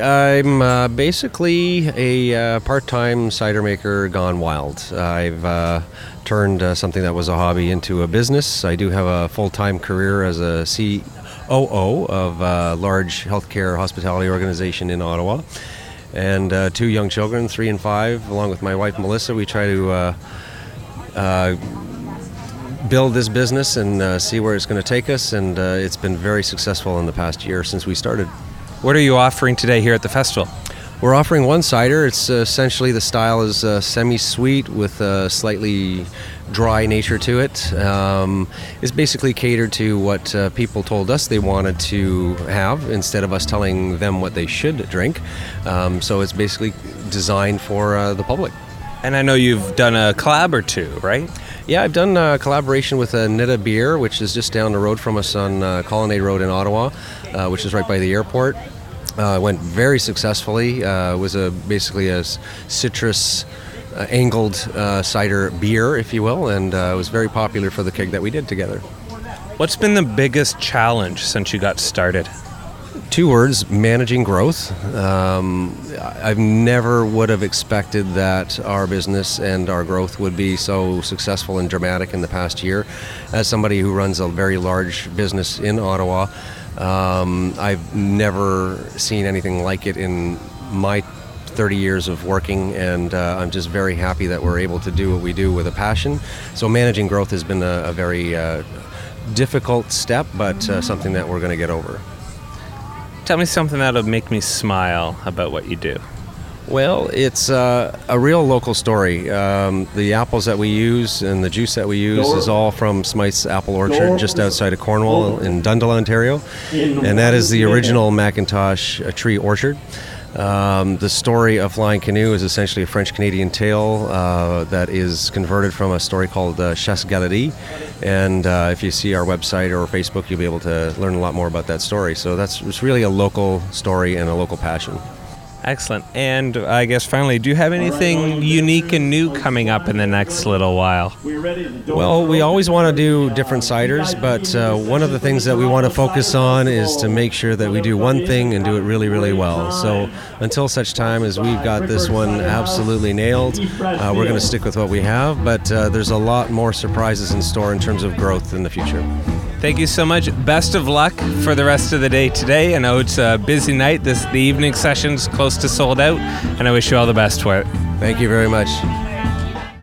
I'm basically a part-time cider maker gone wild. I've turned something that was a hobby into a business. I do have a full-time career as a COO of a large healthcare hospitality organization in Ottawa. And 2 young children, 3 and 5, along with my wife Melissa. We try to build this business and see where it's going to take us, and it's been very successful in the past year since we started. What are you offering today here at the festival? We're offering one cider. It's essentially, the style is semi-sweet with a slightly dry nature to it. It's basically catered to what people told us they wanted to have instead of us telling them what they should drink. So it's basically designed for the public. And I know you've done a collab or two, right? Yeah, I've done a collaboration with Nita Beer, which is just down the road from us on Colonnade Road in Ottawa, which is right by the airport. Went very successfully. It was basically a citrus angled cider beer, if you will, and it was very popular for the keg that we did together. What's been the biggest challenge since you got started? 2 words: managing growth. I've never would have expected that our business and our growth would be so successful and dramatic in the past year. As somebody who runs a very large business in Ottawa, I've never seen anything like it in my 30 years of working, and I'm just very happy that we're able to do what we do with a passion. So managing growth has been a very difficult step, but something that we're going to get over. Tell me something that'll make me smile about what you do. Well, it's a real local story. The apples that we use and the juice that we use is all from Smyth's Apple Orchard just outside of Cornwall in Dundalk, Ontario. And that is the original Macintosh tree orchard. The story of Flying Canoe is essentially a French-Canadian tale that is converted from a story called Chasse Galerie. And if you see our website or Facebook, you'll be able to learn a lot more about that story. So it's really a local story and a local passion. Excellent. And I guess finally, do you have anything unique and new coming up in the next little while? Well, we always want to do different ciders, but one of the things that we want to focus on is to make sure that we do one thing and do it really, really well. So until such time as we've got this one absolutely nailed, we're going to stick with what we have, but there's a lot more surprises in store in terms of growth in the future. Thank you so much. Best of luck for the rest of the day today. I know it's a busy night. The evening session's close to sold out, and I wish you all the best for it. Thank you very much.